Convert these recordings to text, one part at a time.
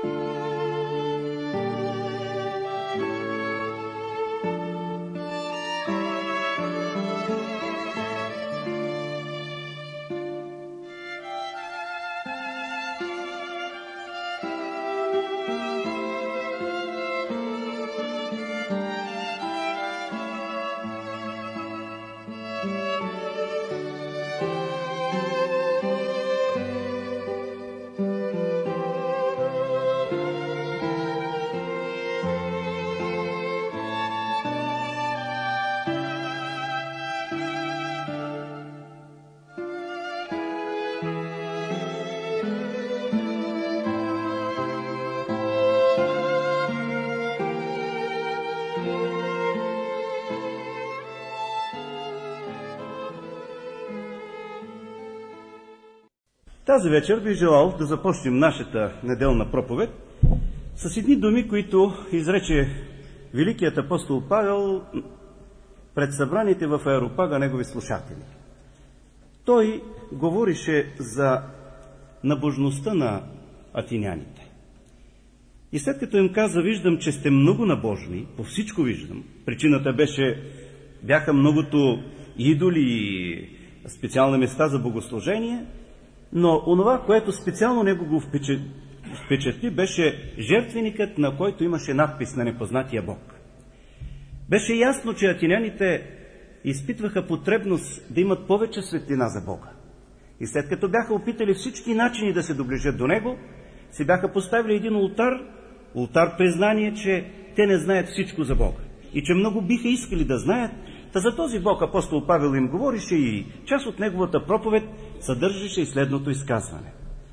Тази вечер бих желал да започнем нашата неделна проповед с едни думи, които изрече великият апостол Павел пред събраните в Аеропага негови слушатели. Той говорише за набожността на атиняните. И след като им каза: виждам, че сте много набожни, по всичко виждам. Причината бяха многото идоли и специални места за богослужение, но онова, което специално него го впечатли, беше жертвеникът, на който имаше надпис на непознатия Бог. Беше ясно, че атиняните изпитваха потребност да имат повече светлина за Бога. И след като бяха опитали всички начини да се доближат до Него, си бяха поставили един ултар признание, че те не знаят всичко за Бога и че много биха искали да знаят. Та за този Бог апостол Павел им говорише и част от неговата проповед съдържаше и следното изказване.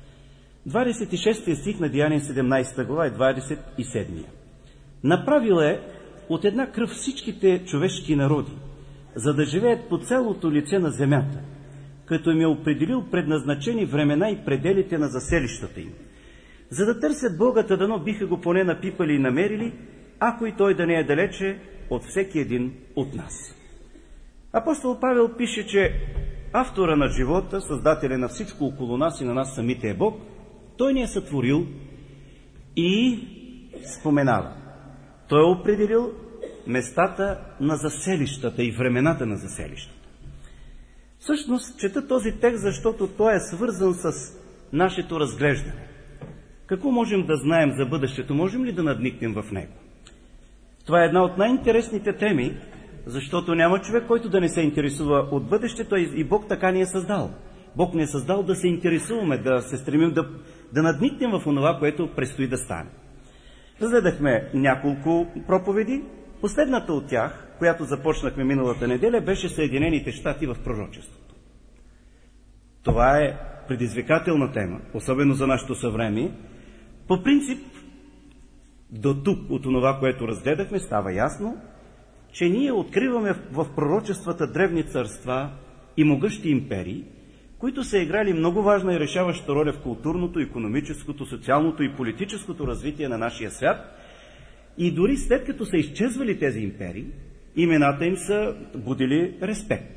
26 стих на Деяния 17 глава и 27. Направил е от една кръв всичките човешки народи, за да живеят по цялото лице на земята, като им е определил предназначени времена и пределите на заселищата им. За да търсят Бога, дано биха го поне напипали и намерили, ако и той да не е далече от всеки един от нас. Апостол Павел пише, че автора на живота, създателя на всичко около нас и на нас самите е Бог. Той ни е сътворил и споменава. Той е определил местата на заселищата и времената на заселищата. Всъщност, чета този текст, защото той е свързан с нашето разглеждане. Какво можем да знаем за бъдещето? Можем ли да надникнем в него? Това е една от най-интересните теми, защото няма човек, който да не се интересува от бъдещето, и Бог така ни е създал. Бог ни е създал да се интересуваме, да се стремим да надникнем в онова, което предстои да стане. Разгледахме няколко проповеди. Последната от тях, която започнахме миналата неделя, беше Съединените щати в пророчеството. Това е предизвикателна тема, особено за нашето съвремие. По принцип, до тук от онова, което разгледахме, става ясно, че ние откриваме в пророчествата древни царства и могъщи империи, които са играли много важна и решаваща роля в културното, икономическото, социалното и политическото развитие на нашия свят. И дори след като са изчезвали тези империи, имената им са будили респект.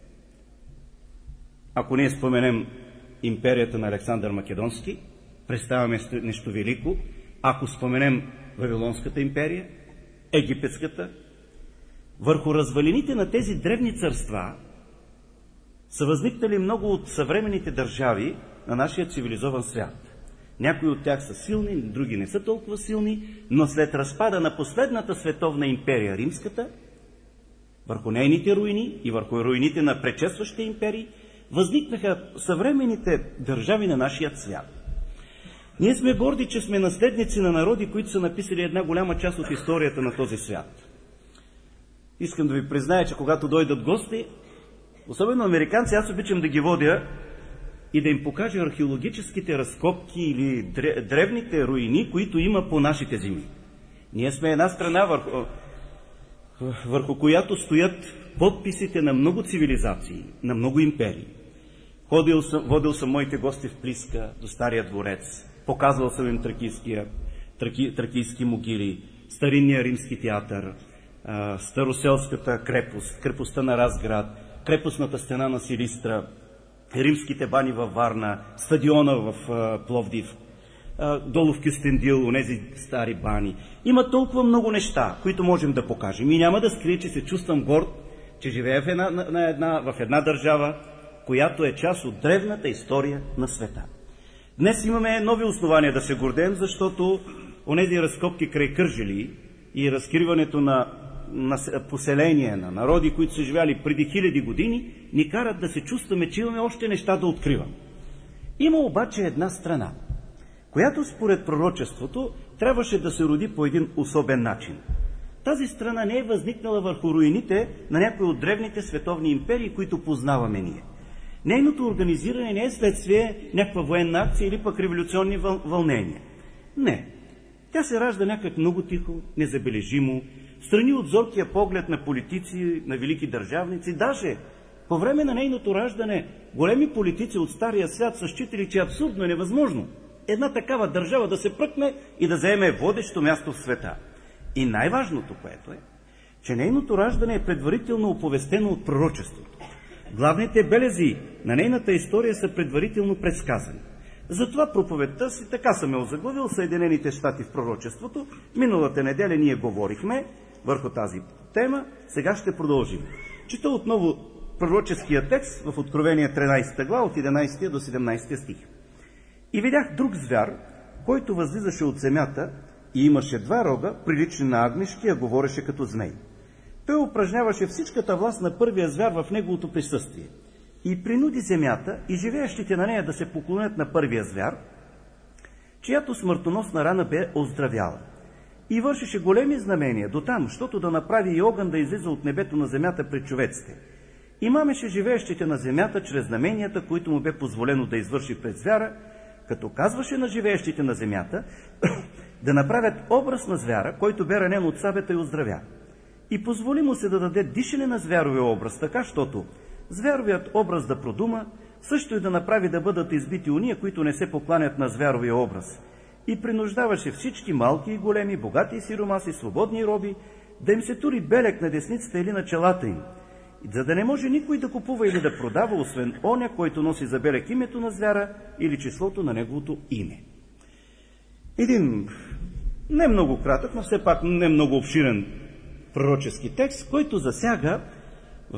Ако ние споменем империята на Александър Македонски, представяме нещо велико. Ако споменем Вавилонската империя, Египетската, върху развалините на тези древни царства са възникнали много от съвременните държави на нашия цивилизован свят. Някои от тях са силни, други не са толкова силни, но след разпада на последната световна империя, римската, върху нейните руини и върху руините на предшестващите империи, възникнаха съвременните държави на нашия свят. Ние сме горди, че сме наследници на народи, които са написали една голяма част от историята на този свят. Искам да ви призная, че когато дойдат гости, особено американци, аз обичам да ги водя и да им покажа археологическите разкопки или древните руини, които има по нашите земи. Ние сме една страна, върху която стоят подписите на много цивилизации, на много империи. Водил съм моите гости в Плиска, до Стария дворец, показвал съм им тракийски могили, старинния римски театър, Староселската крепост, крепостта на Разград, крепостната стена на Силистра, римските бани във Варна, стадиона в Пловдив. долу в Кюстендил, онези стари бани. Има толкова много неща, които можем да покажем. И няма да скрия, че се чувствам горд, че живея в една държава, която е част от древната история на света. Днес имаме нови основания да се гордеем, защото онези разкопки край Кърджали и разкриването на поселения, на народи, които са живяли преди хиляди години, ни карат да се чувстваме, че имаме още неща да откривам. Има обаче една страна, която според пророчеството трябваше да се роди по един особен начин. Тази страна не е възникнала върху руините на някои от древните световни империи, които познаваме ние. Нейното организиране не е следствие някаква военна акция или пък революционни вълнения. Не. Тя се ражда някак много тихо, незабележимо, страни от зоркия поглед на политици, на велики държавници. Даже по време на нейното раждане големи политици от Стария свят са считали, че е абсурдно и невъзможно една такава държава да се пръкне и да заеме водещо място в света. И най-важното, което е, че нейното раждане е предварително оповестено от пророчеството. Главните белези на нейната история са предварително предсказани. Затова проповедта си така съм озаглавил Съединените щати в пророчеството. Миналата неделя ние говорихме върху тази тема, сега ще продължим. Чета отново пророческия текст в Откровение 13 глава от 11 до 17 стих. И видях друг звяр, който възлизаше от земята и имаше два рога, прилични на агнешки, а говореше като змей. Той упражняваше всичката власт на първия звяр в неговото присъствие и принуди земята и живеещите на нея да се поклонят на първия звяр, чиято смъртоносна рана бе оздравяла. И вършеше големи знамения дотам, защото да направи и огън да излиза от небето на земята пред човеците. И мамеше живеещите на земята чрез знаменията, които му бе позволено да извърши пред звяра, като казваше на живеещите на земята да направят образ на звяра, който бе ранен от сабета и оздравя. И позволи му се да даде дишане на звяровия образ, така, щото звяровият образ да продума, също и да направи да бъдат избити уния, които не се покланят на звяровия образ. И принуждаваше всички малки и големи, богати и сиромаси, свободни и роби, да им се тури белег на десницата или на челата им, за да не може никой да купува или да продава, освен оня, който носи за белег името на звяра или числото на неговото име. Един не много кратък, но все пак не много обширен пророчески текст, който засяга в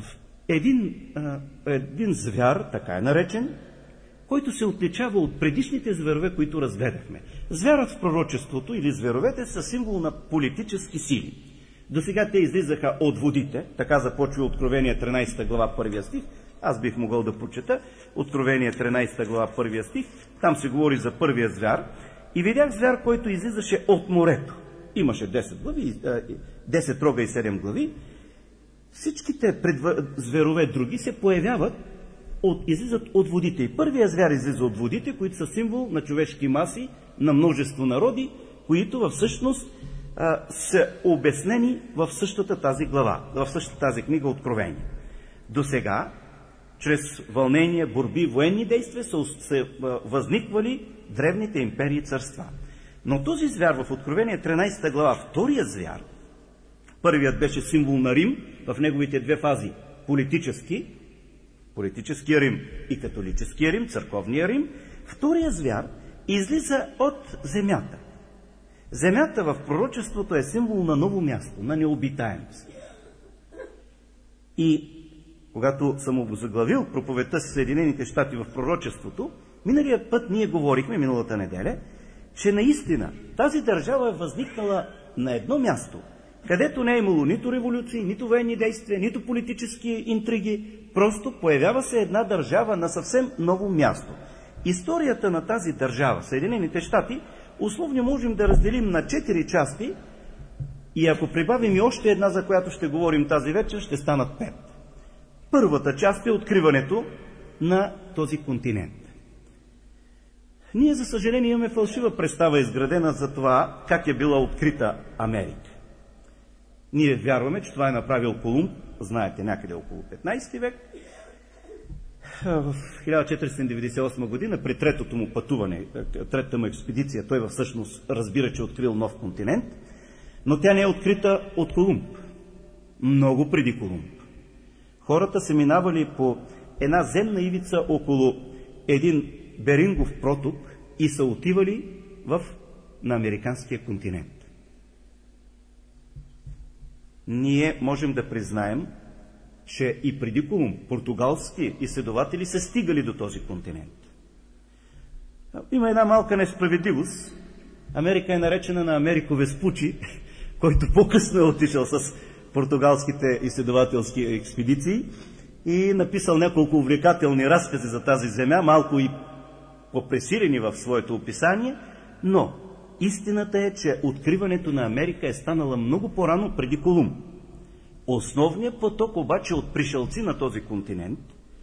един звяр, така е наречен, който се отличава от предишните зверове, които разгледахме. Звярът в пророчеството или зверовете са символ на политически сили. До сега те излизаха от водите, така започва Откровение 13 глава 1 стих. Аз бих могъл да прочета Откровение 13 глава 1 стих. Там се говори за първия звяр. И видях звяр, който излизаше от морето. Имаше 10 глави, 10 рога и 7 глави. Всичките зверове други се появяват, излизат от водите. И първият звяр излиза от водите, които са символ на човешки маси, на множество народи, които всъщност са обяснени в същата тази глава, в същата тази книга Откровение. До сега, чрез вълнения, борби, военни действия са възниквали древните империи и царства. Но този звяр в Откровение 13 глава, втория звяр, първият беше символ на Рим в неговите две фази – политическия Рим и католическия Рим, църковния Рим. Втория звяр излиза от земята. Земята в пророчеството е символ на ново място, на необитаемост. И когато съм обозаглавил проповедта си Съединените щати в пророчеството, миналия път ние говорихме, миналата неделя, че наистина тази държава е възникнала на едно място, където не е имало нито революции, нито военни действия, нито политически интриги, просто появява се една държава на съвсем ново място. Историята на тази държава, Съединените щати, условно можем да разделим на 4 части и ако прибавим и още една, за която ще говорим тази вечер, ще станат 5. Първата част е откриването на този континент. Ние, за съжаление, имаме фалшива представа, изградена за това, как е била открита Америка. Ние вярваме, че това е направил Колумб, знаете, някъде около 15 век. В 1498 година, при третото му пътуване, третата му експедиция, той всъщност разбира, че е открил нов континент, но тя не е открита от Колумб. Много преди Колумб. Хората са минавали по една земна ивица около един Берингов проток и са отивали на американския континент. Ние можем да признаем, че и преди Колумб португалски изследователи са стигали до този континент. Има една малка несправедливост. Америка е наречена на Америко Веспучи, който по-късно е отишъл с португалските изследователски експедиции и написал няколко увлекателни разкази за тази земя, малко и попресилени в своето описание, но истината е, че откриването на Америка е станала много по-рано преди Колумб. Основният поток обаче от пришелци на този континент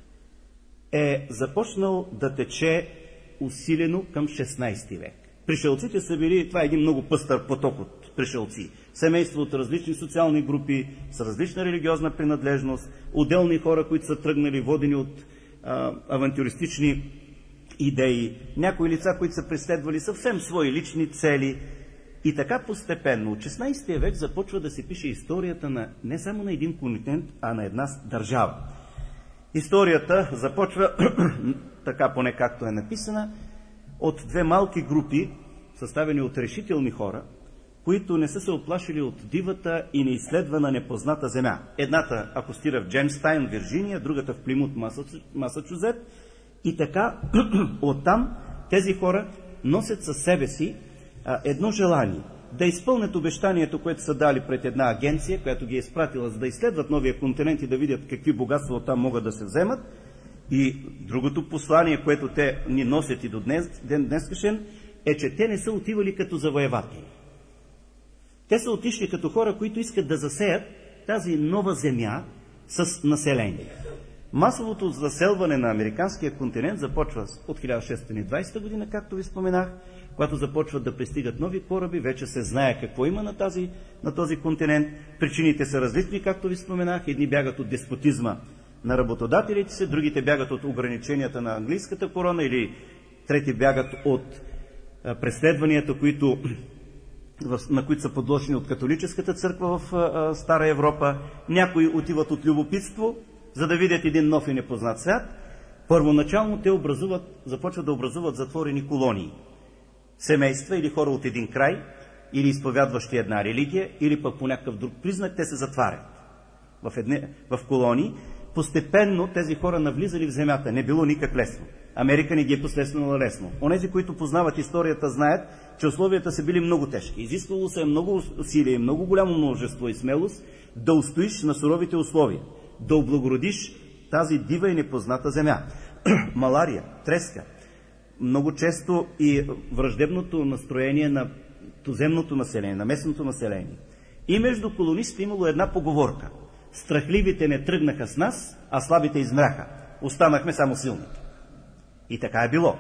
е започнал да тече усилено към 16 век. Пришелците са били, това е един много пъстър поток от пришелци. Семейства от различни социални групи, с различна религиозна принадлежност, отделни хора, които са тръгнали, водени от авантюристични идеи, някои лица, които са преследвали съвсем свои лични цели. И така постепенно от 16 век започва да се пише историята на не само на един континент, а на една държава. Историята започва, така поне както е написана, от две малки групи, съставени от решителни хора, които не са се оплашили от дивата и неизследвана непозната земя. Едната акостира в Джеймстаун, Вирджиния, другата в Плимут, Масачузет. И така, оттам тези хора носят със себе си едно желание да изпълнят обещанието, което са дали пред една агенция, която ги е изпратила, за да изследват новия континент и да видят какви богатства оттам могат да се вземат. И другото послание, което те ни носят и до днескашен, е, че те не са отивали като завоеватели. Те са отишли като хора, които искат да засеят тази нова земя с население. Масовото заселване на американския континент започва от 1620 година, както ви споменах, когато започват да пристигат нови кораби, вече се знае какво има на този континент. Причините са различни, както ви споменах. Едни бягат от деспотизма на работодателите си, другите бягат от ограниченията на английската корона или трети бягат от преследванията, на които са подложени от католическата църква в Стара Европа. Някои отиват от любопитство, за да видят един нов и непознат свят. Първоначално те започват да образуват затворени колонии. Семейства или хора от един край, или изповядващи една религия, или пък по някакъв друг признак, те се затварят в колонии. Постепенно тези хора навлизали в земята. Не било никак лесно. Америка не ги е последствала лесно. Онези, които познават историята, знаят, че условията са били много тежки. Изисквало се много усилие, много голямо множество и смелост да устоиш на суровите условия, да облагородиш тази дива и непозната земя. Малария, треска, много често и враждебното настроение на туземното население, на местното население. И между колонистите имало една поговорка: страхливите не тръгнаха с нас, а слабите измряха. Останахме само силните. И така е било.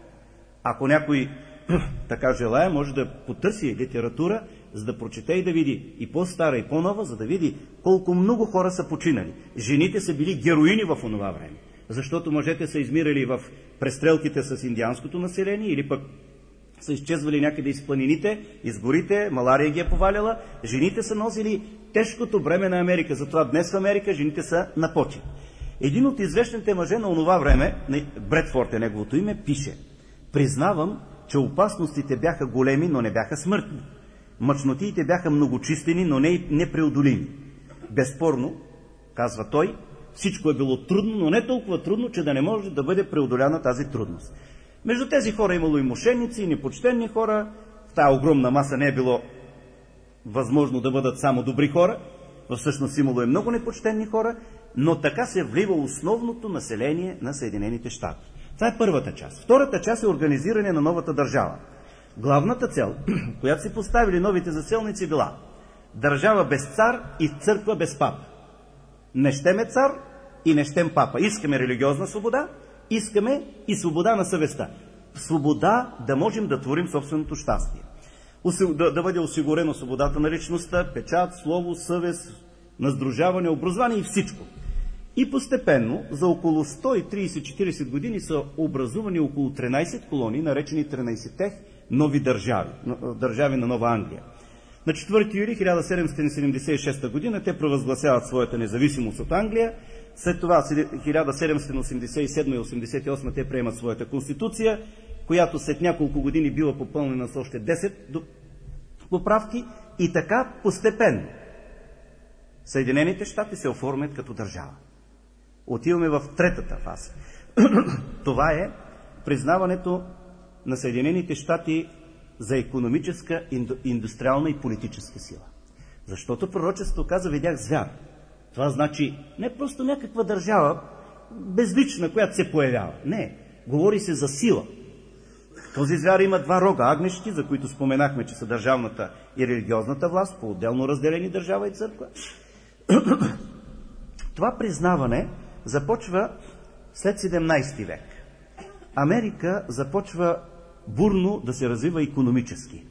Ако някой така желая, може да потърси литература, за да прочете и да види и по-стара, и по-нова, за да види колко много хора са починали. Жените са били героини в онова време, защото мъжете са измирали в престрелките с индианското население или пък са изчезвали някъде из планините, из горите, малария ги е поваляла. Жените са носили тежкото бреме на Америка, затова днес в Америка жените са на почет. Един от известните мъже на онова време, Бредфорд е неговото име, пише: признавам, че опасностите бяха големи, но не бяха смъртни. Мъчнотиите бяха многочислени, но не непреодолими. Безспорно, казва той, всичко е било трудно, но не толкова трудно, че да не може да бъде преодоляна тази трудност. Между тези хора имало и мошенници, и непочтени хора. В тая огромна маса не е било възможно да бъдат само добри хора. Всъщност имало и много непочтени хора, но така се влива основното население на Съединените щати. Това е първата част. Втората част е организиране на новата държава. Главната цел, която си поставили новите заселници, била държава без цар и църква без папа. Не щеме цар и не щем папа. Искаме религиозна свобода, искаме и свобода на съвестта. Свобода да можем да творим собственото щастие. Да бъде осигурена свободата на личността, печат, слово, съвест, на сдружаване, образование и всичко. И постепенно, за около 130-40 години са образувани около 13 колонии, наречени 13-те нови държави на Нова Англия. На 4 юли 1776 година те провъзгласяват своята независимост от Англия. След това 1787 и 88 те приемат своята конституция която след няколко години била попълнена с още 10 поправки и така постепенно Съединените щати се оформят като държава. Отиваме в третата фаза. Това е признаването на Съединените щати за икономическа, индустриална и политическа сила. Защото пророчеството каза: видях звяр. Това значи не просто някаква държава, безлична, която се появява. Не, говори се за сила. Този звяр има два рога агнешки, за които споменахме, че са държавната и религиозната власт, по-отделно разделени държава и църква. Това признаване започва след 17 век. Америка започва бурно да се развива икономически.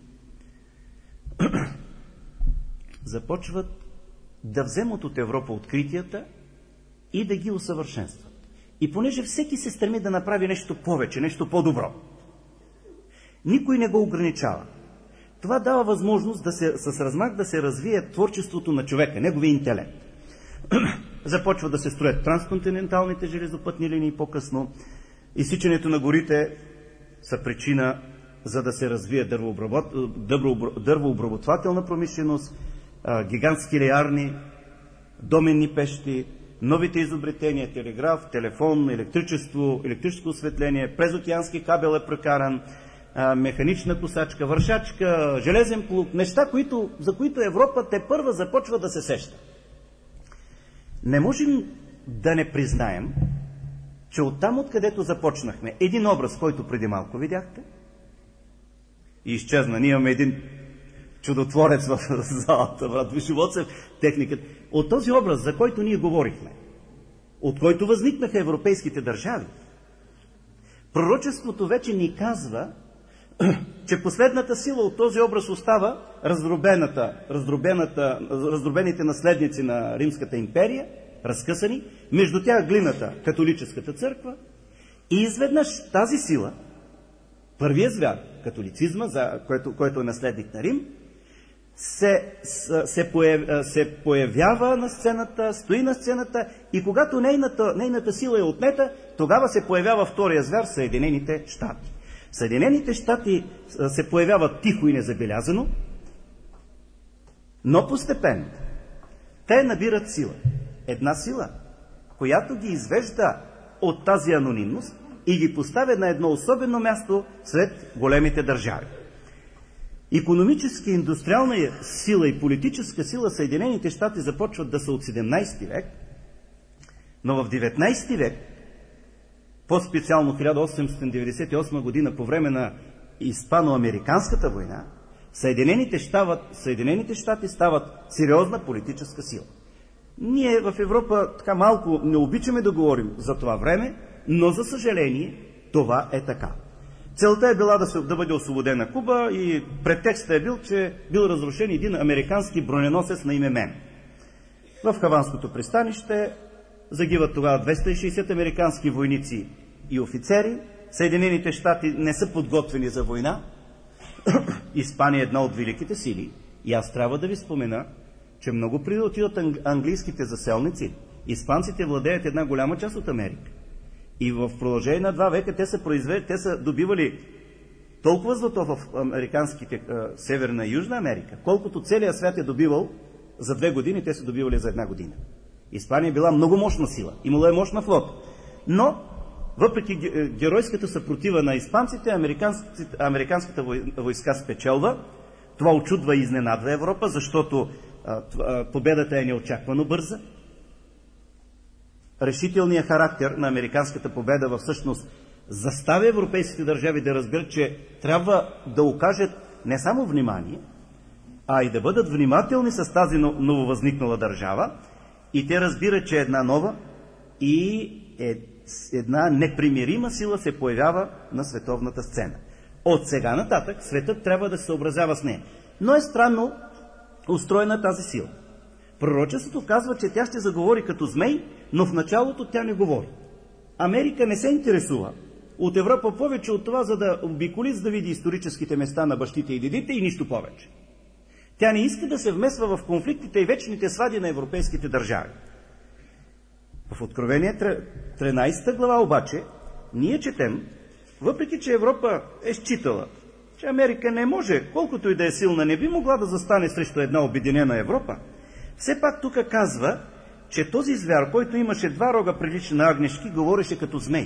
Започват да вземат от Европа откритията и да ги усъвършенстват. И понеже всеки се стреми да направи нещо повече, нещо по-добро, никой не го ограничава. Това дава възможност с размах да се развие творчеството на човека, неговия интелект. Започва да се строят трансконтиненталните железопътни линии по-късно. Изсичането на горите са причина за да се развие дървообработвателна промишленост, гигантски леарни, доменни пещи, новите изобретения, телеграф, телефон, електрическо осветление, през океански кабел е прекаран, механична косачка, вършачка, железен плуг, неща, за които Европа тепърва започва да се сеща. Не можем да не признаем, че оттам, откъдето започнахме, един образ, който преди малко видяхте, и изчезна. Ние имаме един чудотворец в залата, брат Вишевоцев, техниката. От този образ, за който ние говорихме, от който възникнаха европейските държави, пророчеството вече ни казва, че последната сила от този образ остава раздробените наследници на Римската империя, разкъсани, между тях глината, католическата църква, и изведнъж тази сила, първия звяр, католицизма, който е наследник на Рим, се появява на сцената, стои на сцената и когато нейната сила е отнета, тогава се появява втория звяр, Съединените щати. Съединените щати се появяват тихо и незабелязано, но постепенно те набират сила. Една сила, която ги извежда от тази анонимност и ги поставя на едно особено място сред големите държави. Икономическа, индустриална сила и политическа сила Съединените щати започват да са от 17 век, но в 19 век, по-специално 1898 година, по време на Испано-американската война, Съединените щати стават сериозна политическа сила. Ние в Европа така малко не обичаме да говорим за това време, но за съжаление това е така. Целта е била да бъде освободена Куба и претекстът е бил, че бил разрушен един американски броненосец на име Мен. В Хаванското пристанище загиват тогава 260 американски войници и офицери. Съединените щати не са подготвени за война. Испания е една от великите сили. И аз трябва да ви спомена, че много преди да отидат английските заселници, испанците владеят една голяма част от Америка. И в продължение на 2 века те са добивали толкова злато в американските Северна и Южна Америка, колкото целият свят е добивал за 2 години, те са добивали за 1 година. Испания е била много мощна сила, имала е мощна флота. Но, въпреки геройската съпротива на испанците, американската войска спечелва. Това очудва и изненадва Европа, защото победата е неочаквано бърза. Решителният характер на американската победа всъщност заставя европейските държави да разберат, че трябва да окажат не само внимание, а и да бъдат внимателни с тази нововъзникнала държава. И те разбират, че една нова и една непримирима сила се появява на световната сцена. От сега нататък светът трябва да се съобразява с нея. Но е странно устроена тази сила. Пророчеството казва, че тя ще заговори като змей, но в началото тя не говори. Америка не се интересува от Европа повече от това, за да обиколи, за да види историческите места на бащите и дедите и нищо повече. Тя не иска да се вмесва в конфликтите и вечните свади на европейските държави. В Откровение 13 глава обаче ние четем, въпреки че Европа е считала, че Америка не може, колкото и да е силна, не би могла да застане срещу една обединена Европа, все пак тук казва, че този звяр, който имаше два рога прилични на агнешки, говореше като змей.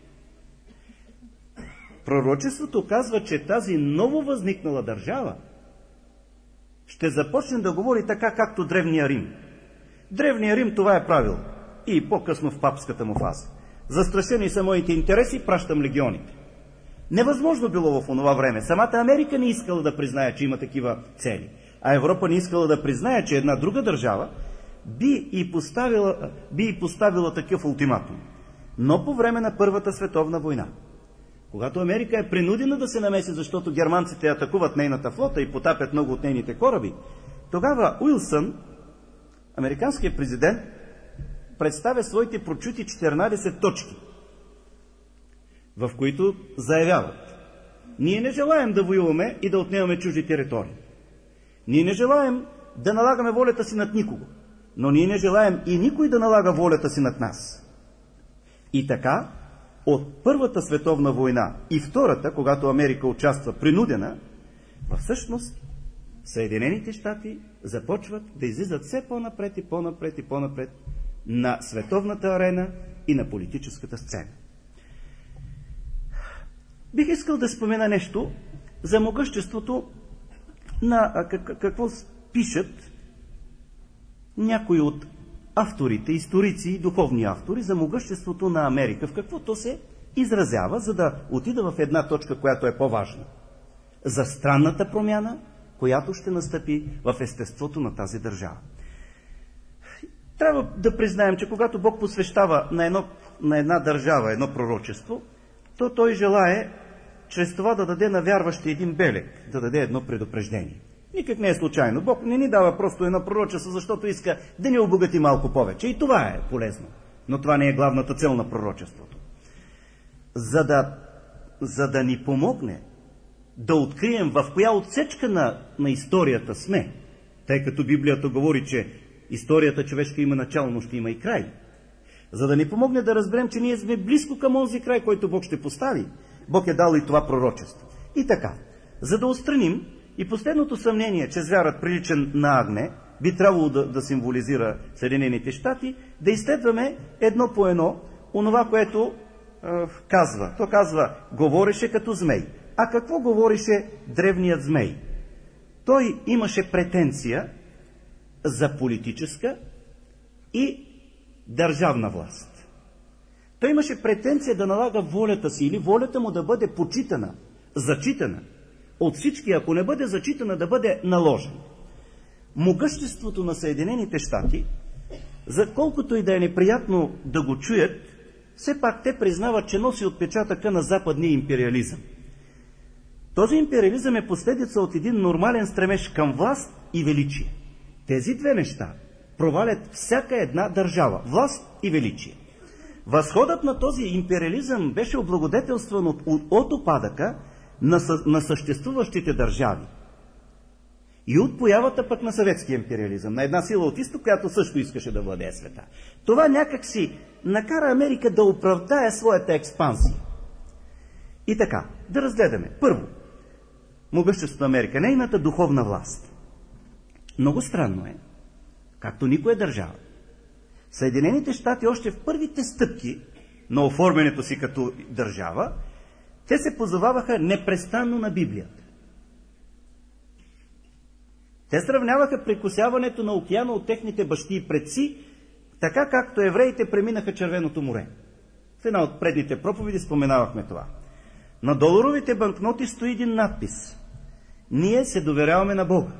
Пророчеството казва, че тази ново възникнала държава ще започне да говори така, както Древния Рим. Древния Рим това е правил. И по-късно в папската му фаза. Застрашени са моите интереси, пращам легионите. Невъзможно било в онова време. Самата Америка не искала да признае, че има такива цели. А Европа не искала да признае, че една друга държава би и поставила такъв ултиматум. Но по време на Първата световна война, когато Америка е принудена да се намеси, защото германците атакуват нейната флота и потапят много от нейните кораби, тогава Уилсън, американският президент, представя своите прочути 14 точки, в които заявяват: ние не желаем да воюваме и да отнемаме чужди територии. Ние не желаем да налагаме волята си над никого, но ние не желаем и никой да налага волята си над нас. И така, от Първата световна война и Втората, когато Америка участва принудена, всъщност Съединените щати започват да излизат все по-напред и по-напред и по-напред на световната арена и на политическата сцена. Бих искал да спомена нещо за могъществото на какво пишат някои от авторите, историци и духовни автори за могъществото на Америка, в каквото се изразява, за да отида в една точка, която е по-важна. За странната промяна, която ще настъпи в естеството на тази държава. Трябва да признаем, че когато Бог посвещава на една държава едно пророчество, то той желае чрез това да даде на вярващи един белег, да даде едно предупреждение. Никак не е случайно. Бог не ни дава просто едно пророчество, защото иска да ни обогати малко повече. И това е полезно. Но това не е главната цел на пророчеството. За да ни помогне да открием в коя отсечка на историята сме, тъй като Библията говори, че историята човешка има начало, но ще има и край. За да ни помогне да разберем, че ние сме близко към онзи край, който Бог ще постави, Бог е дал и това пророчество. И така, за да отстраним и последното съмнение, че звярат приличен на агне, би трябвало да символизира Съединените щати, да изследваме едно по едно онова, което казва. То казва, говореше като змей. А какво говореше древният змей? Той имаше претенция за политическа и държавна власт. Той имаше претенция да налага волята си или волята му да бъде почитана, зачитана от всички, ако не бъде зачитана, да бъде наложена. Могъществото на Съединените щати, за колкото и да е неприятно да го чуят, все пак те признават, че носи отпечатъка на западния империализъм. Този империализъм е последица от един нормален стремеж към власт и величие. Тези две неща провалят всяка една държава – власт и величие. Възходът на този империализъм беше облагодетелстван от опадъка на съществуващите държави и от появата пък на съветския империализъм, на една сила от изток, която също искаше да владее света. Това някак си накара Америка да оправдае своята експансия. И така, да разгледаме. Първо, могъществото на Америка, нейната духовна власт. Много странно е, както никоя държава, Съединените щати още в първите стъпки на оформянето си като държава, те се позоваваха непрестанно на Библията. Те сравняваха прекосяването на океана от техните бащи и предци, така както евреите преминаха Червеното море. В една от предните проповеди споменавахме това. На доларовите банкноти стои един надпис: ние се доверяваме на Бога.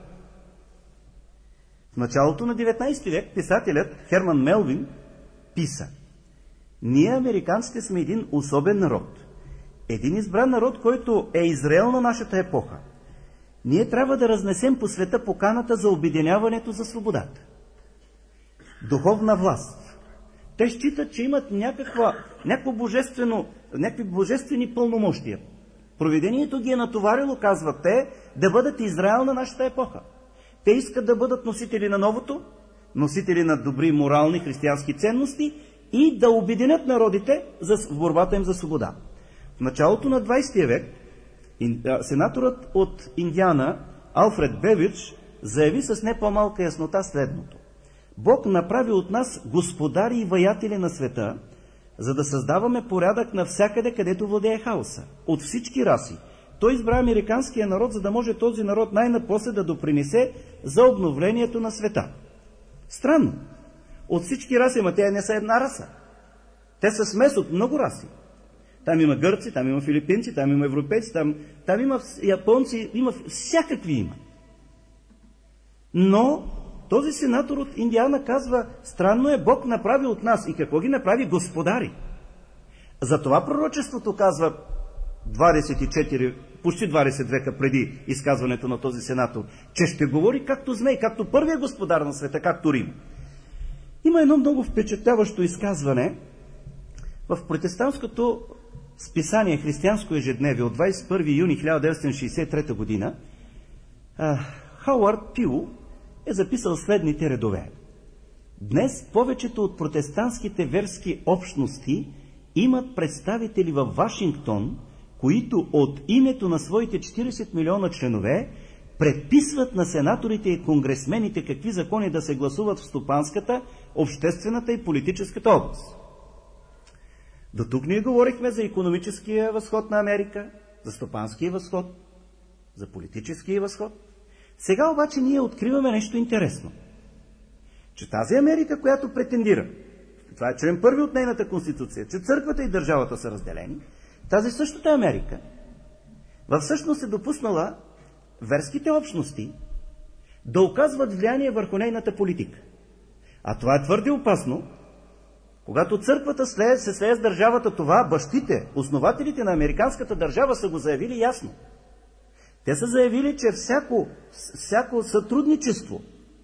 В началото на 19 век писателят Херман Мелвин писа: ние, американците, сме един особен народ. Един избран народ, който е Израел на нашата епоха. Ние трябва да разнесем по света поканата за обединяването за свободата. Духовна власт. Те считат, че имат някакви божествени пълномощия. Провидението ги е натоварило, казват те, да бъдат Израел на нашата епоха. Те искат да бъдат носители на новото, носители на добри морални християнски ценности и да обединят народите в борбата им за свобода. В началото на 20 век сенаторът от Индиана Алфред Бевич заяви с не по-малка яснота следното: Бог направи от нас господари и ваятели на света, за да създаваме порядък навсякъде, където владее хаоса, от всички раси. Той избра американския народ, за да може този народ най-напосле да допринесе за обновлението на света. Странно. От всички раси, ама те не са една раса. Те са смес от много раси. Там има гърци, там има филипинци, там има европейци, там има японци, има всякакви има. Но този сенатор от Индиана казва: странно е, Бог направи от нас. И какво ги направи? Господари. Затова пророчеството казва 24, почти 20 века преди изказването на този сенатор, че ще говори както змей, както първия господар на света, както Рим. Има едно много впечатляващо изказване в протестантското списание Християнско ежедневие от 21 юни 1963 година. Хауърд Пил е записал следните редове. Днес повечето от протестантските верски общности имат представители във Вашингтон, които от името на своите 40 милиона членове предписват на сенаторите и конгресмените какви закони да се гласуват в стопанската, обществената и политическата област. До тук ние говорихме за икономическия възход на Америка, за стопанския възход, за политическия възход. Сега обаче ние откриваме нещо интересно. Че тази Америка, която претендира, това е член 1 от нейната конституция, че църквата и държавата са разделени, тази същата Америка всъщност е допуснала верските общности да оказват влияние върху нейната политика. А това е твърде опасно. Когато църквата се слее с държавата, това бащите, основателите на американската държава са го заявили ясно. Те са заявили, че всяко сътрудничество,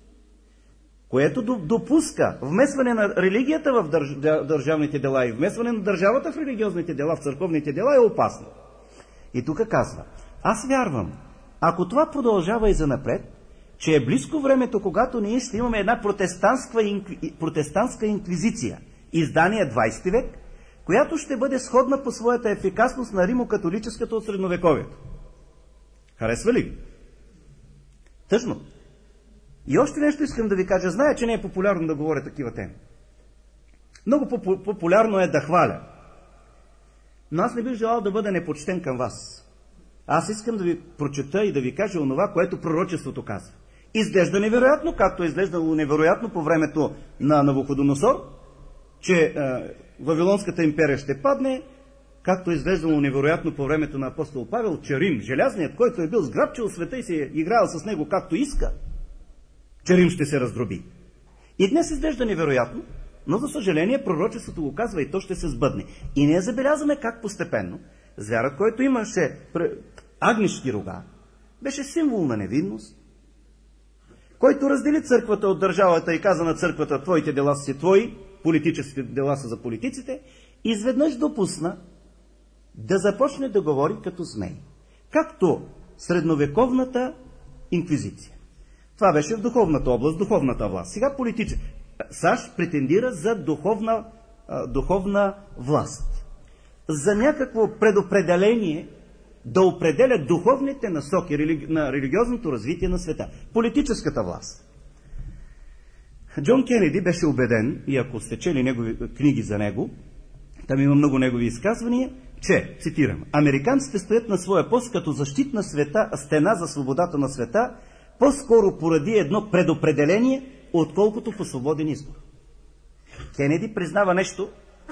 което допуска вмесване на религията в държавните дела и вмесване на държавата в религиозните дела, в църковните дела, е опасно. И тук казва: аз вярвам, ако това продължава и занапред, че е близко времето, когато ние ще имаме една протестантска инквизиция, издание 20 век, която ще бъде сходна по своята ефикасност на римокатолическата от средновековието. Харесва ли? Тъжно. И още нещо искам да ви кажа. Зная, че не е популярно да говоря такива теми. Много популярно е да хваля. Но аз не бих желал да бъда непочтен към вас. Аз искам да ви прочета и да ви кажа онова, което пророчеството казва. Изглежда невероятно, както е изглеждало невероятно по времето на Навуходоносор, че Вавилонската империя ще падне, както е изглеждало невероятно по времето на апостол Павел, че Рим, желязният, който е бил сграбчил света и се е играл с него както иска, че Рим ще се раздроби. И днес изглежда невероятно, но за съжаление пророчеството го казва и то ще се сбъдне. И ние забелязваме как постепенно звярат, който имаше агнешки рога, беше символ на невинност, който раздели църквата от държавата и каза на църквата: твоите дела са си твои, политическите дела са за политиците, изведнъж допусна да започне да говори като змей. Както средновековната инквизиция. Това беше в духовната област, духовната власт. Сега САЩ претендира за духовна власт. За някакво предопределение да определя духовните насоки на религиозното развитие на света. Политическата власт. Джон Кенеди беше убеден, и ако сте чели негови книги за него, там има много негови изказвания, че, цитирам: американците стоят на своя пост като защитна стена за свободата на света, по-скоро поради едно предопределение, отколкото по свободен избор. Кенеди признава нещо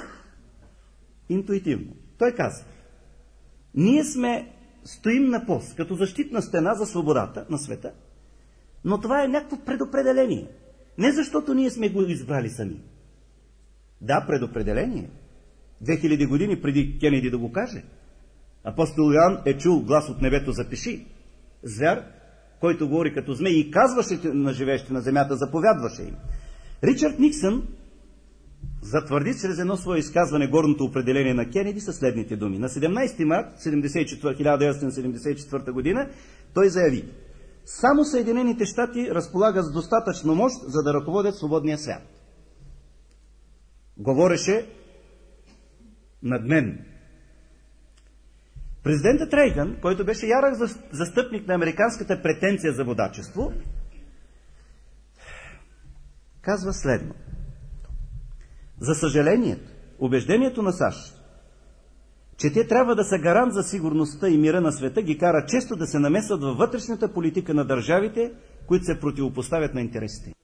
интуитивно. Той казва: ние стоим на пост като защитна стена за свободата на света, но това е някакво предопределение. Не защото ние сме го избрали сами. Да, предопределение. 2000 години преди Кенеди да го каже. Апостол Йоан е чул глас от небето: запиши. Звяр, който говори като змей и казваше на живеещи на земята, заповядваше им. Ричард Никсън затвърди чрез едно свое изказване горното определение на Кенеди със следните думи. На 17 март 1974 година той заяви: само Съединените щати разполагат с достатъчно мощ, за да ръководят свободния свят. Говореше над мен. Президентът Рейган, който беше ярък застъпник на американската претенция за водачество, казва следно. За съжаление, убеждението на САЩ, че те трябва да са гарант за сигурността и мира на света, ги кара често да се намесват във вътрешната политика на държавите, които се противопоставят на интересите.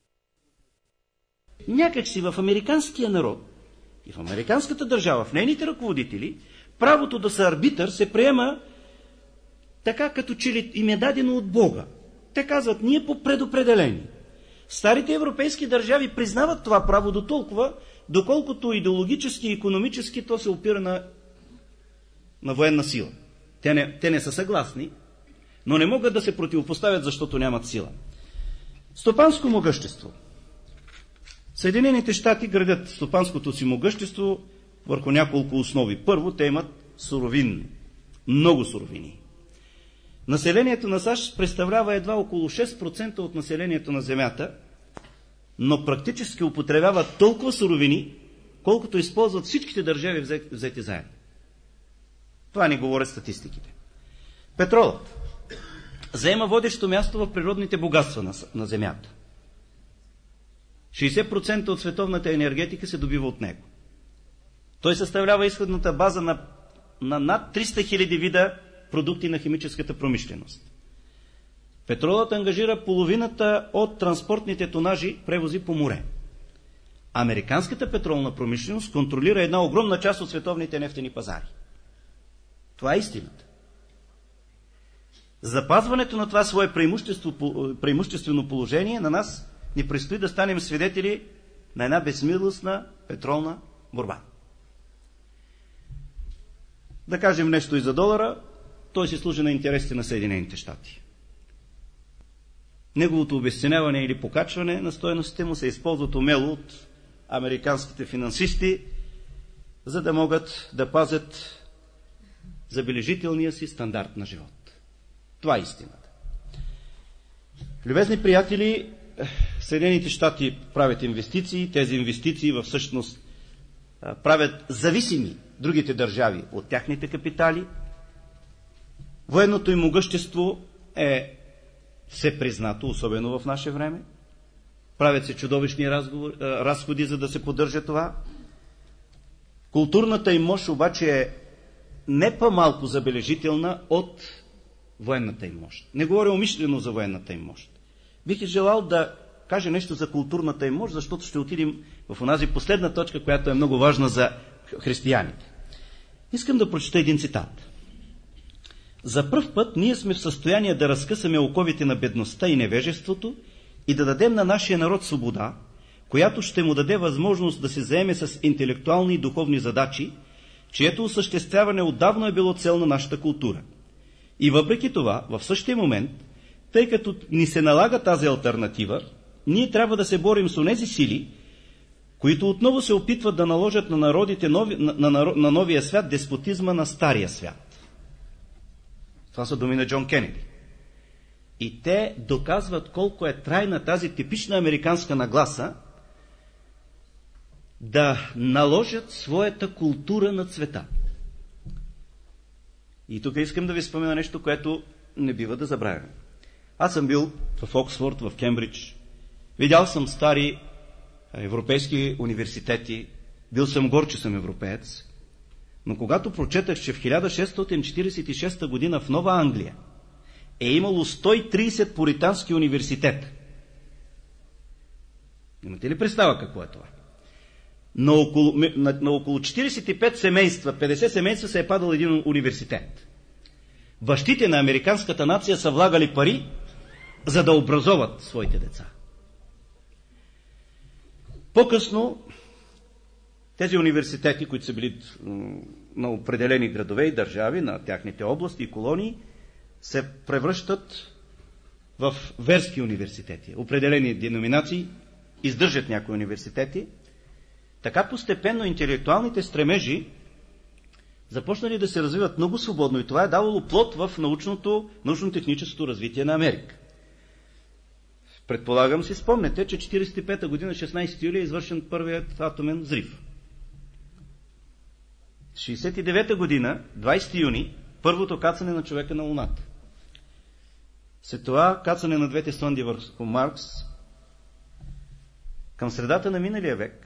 Някак си в американския народ и в американската държава, в нейните ръководители, правото да са арбитър се приема така, като че ли им е дадено от Бога. Те казват, ние по предопределени. Старите европейски държави признават това право до толкова, доколкото идеологически и икономически то се опира на военна сила. Те не са съгласни, но не могат да се противопоставят, защото нямат сила. Стопанско могъщество. Съединените щати градят стопанското си могъщество върху няколко основи. Първо, те имат суровини. Много суровини. Населението на САЩ представлява едва около 6% от населението на Земята, но практически употребяват толкова суровини, колкото използват всичките държави взети заедно. Това ни говорят статистиките. Петролът заема водещо място в природните богатства на Земята. 60% от световната енергетика се добива от него. Той съставлява изходната база на над 300 000 вида продукти на химическата промишленост. Петролът ангажира половината от транспортните тонажи превози по море. Американската петролна промишленост контролира една огромна част от световните нефтени пазари. Това е истината. Запазването на това свое преимуществено положение на нас ни предстои да станем свидетели на една безмилостна петролна борба. Да кажем нещо и за долара, той се служи на интересите на Съединените щати. Неговото обезценяване или покачване на стойностите му се използват умело от американските финансисти, за да могат да пазят забележителния си стандарт на живот. Това е истината. Любезни приятели, Съединените щати правят инвестиции, тези инвестиции в същност правят зависими другите държави от тяхните капитали. Военното им могъщество е всепризнато, особено в наше време. Правят се чудовищни разходи, за да се поддържа това. Културната им мощ обаче е не по-малко забележителна от военната им мощ. Не говоря умишлено за военната им мощ. Бих желал да кажа нещо за културната им мощ, защото ще отидем в онази последна точка, която е много важна за християните. Искам да прочета един цитат. За пръв път ние сме в състояние да разкъсаме оковите на бедността и невежеството и да дадем на нашия народ свобода, която ще му даде възможност да се заеме с интелектуални и духовни задачи, чието осъществяване отдавна е било цел на нашата култура. И въпреки това, в същия момент, тъй като ни се налага тази алтернатива, ние трябва да се борим с онези сили, които отново се опитват да наложат на народите на новия свят деспотизма на стария свят. Това са думи на Джон Кенеди. И те доказват колко е трайна тази типична американска нагласа да наложат своята култура на света. И тук искам да ви спомена нещо, което не бива да забравяме. Аз съм бил в Оксфорд, в Кембридж. Видял съм стари европейски университети. Бил съм гор, че съм европеец. Но когато прочетах, че в 1646 година в Нова Англия е имало 130 пуритански университета. Имате ли представа какво е това? На около 45 семейства, 50 семейства се е падал един университет. Бащите на американската нация са влагали пари, за да образоват своите деца. По-късно тези университети, които са били на определени градове и държави, на тяхните области и колонии, се превръщат в верски университети. Определени деноминации издържат някои университети. Така постепенно интелектуалните стремежи започнали да се развиват много свободно и това е давало плод в научно-техническото развитие на Америка. Предполагам си спомнете, че 1945 година, 16 юли е извършен първият атомен взрив. 1969 година, 20 юни, първото кацане на човека на Луната. След това кацане на двете сонди върху Марс. Към средата на миналия век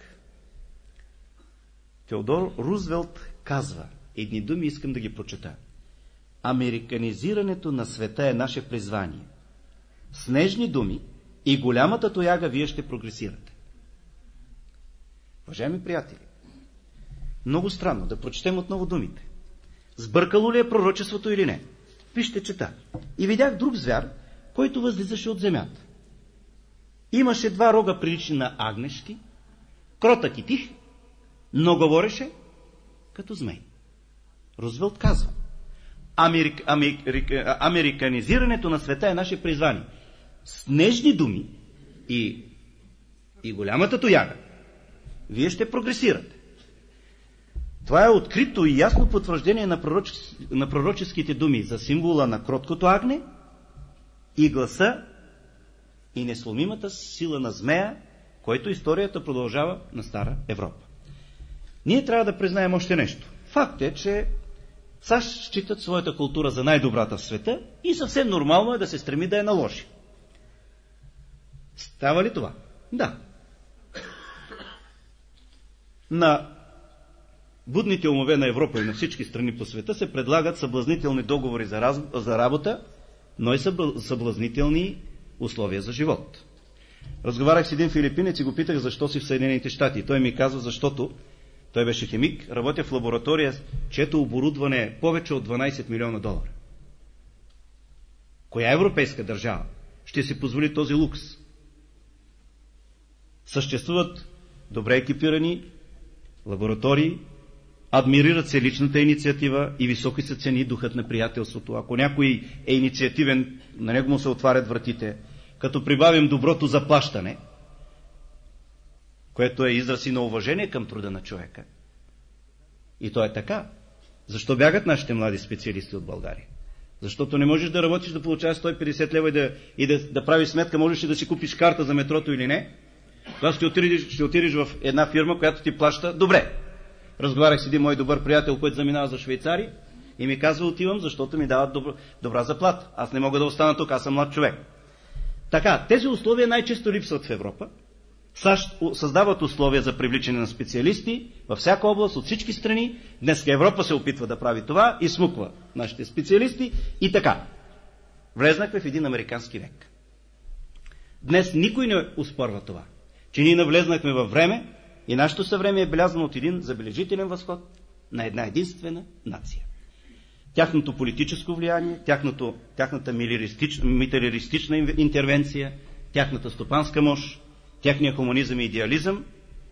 Теодор Рузвелт казва, едни думи искам да ги прочета. Американизирането на света е наше призвание. С нежни думи и голямата тояга вие ще прогресирате. Уважаеми приятели, много странно да прочетем отново думите. Сбъркало ли е пророчеството или не? Вижте, чета. И видях друг звяр, който възлизаше от земята. Имаше два рога прилични на агнешки, кротък и тих, но говореше като змей. Рузвелт казва, американизирането на света е наше призвание. С нежни думи и голямата тояга вие ще прогресирате. Това е открито и ясно потвърждение на пророческите думи за символа на кроткото агне и гласа и несломимата сила на змея, който историята продължава на Стара Европа. Ние трябва да признаем още нещо. Факт е, че САЩ считат своята култура за най-добрата в света и съвсем нормално е да се стреми да я наложи. Става ли това? Да. На будните умове на Европа и на всички страни по света се предлагат съблазнителни договори за работа, но и съблазнителни условия за живот. Разговарях с един филипинец и го питах защо си в Съединените щати. Той ми каза, защото той беше химик, работя в лаборатория, чието оборудване е повече от $12 милиона. Коя европейска държава ще си позволи този лукс? Съществуват добре екипирани лаборатории, адмирират се личната инициатива и високи се цени духът на приятелството. Ако някой е инициативен, на него му се отварят вратите. Като прибавим доброто заплащане, което е израз и на уважение към труда на човека. И то е така. Защо бягат нашите млади специалисти от България? Защото не можеш да работиш, да получаваш 150 лева и да правиш сметка, можеш ли да си купиш карта за метрото или не. Тогава ще отидеш в една фирма, която ти плаща добре. Разговарях с един мой добър приятел, който заминава за Швейцария и ми казва, отивам, защото ми дават добра заплата. Аз не мога да остана тук, аз съм млад човек. Така, тези условия най-често липсват в Европа. САЩ създават условия за привличане на специалисти във всяка област, от всички страни. Днес Европа се опитва да прави това и смуква нашите специалисти. И така, влезнахме в един американски век. Днес никой не оспорва това, че ние навлезнахме във време и нашето съвремие е белязано от един забележителен възход на една единствена нация. Тяхното политическо влияние, тяхната милитаристична интервенция, тяхната стопанска мощ, тяхния хуманизъм и идеализъм.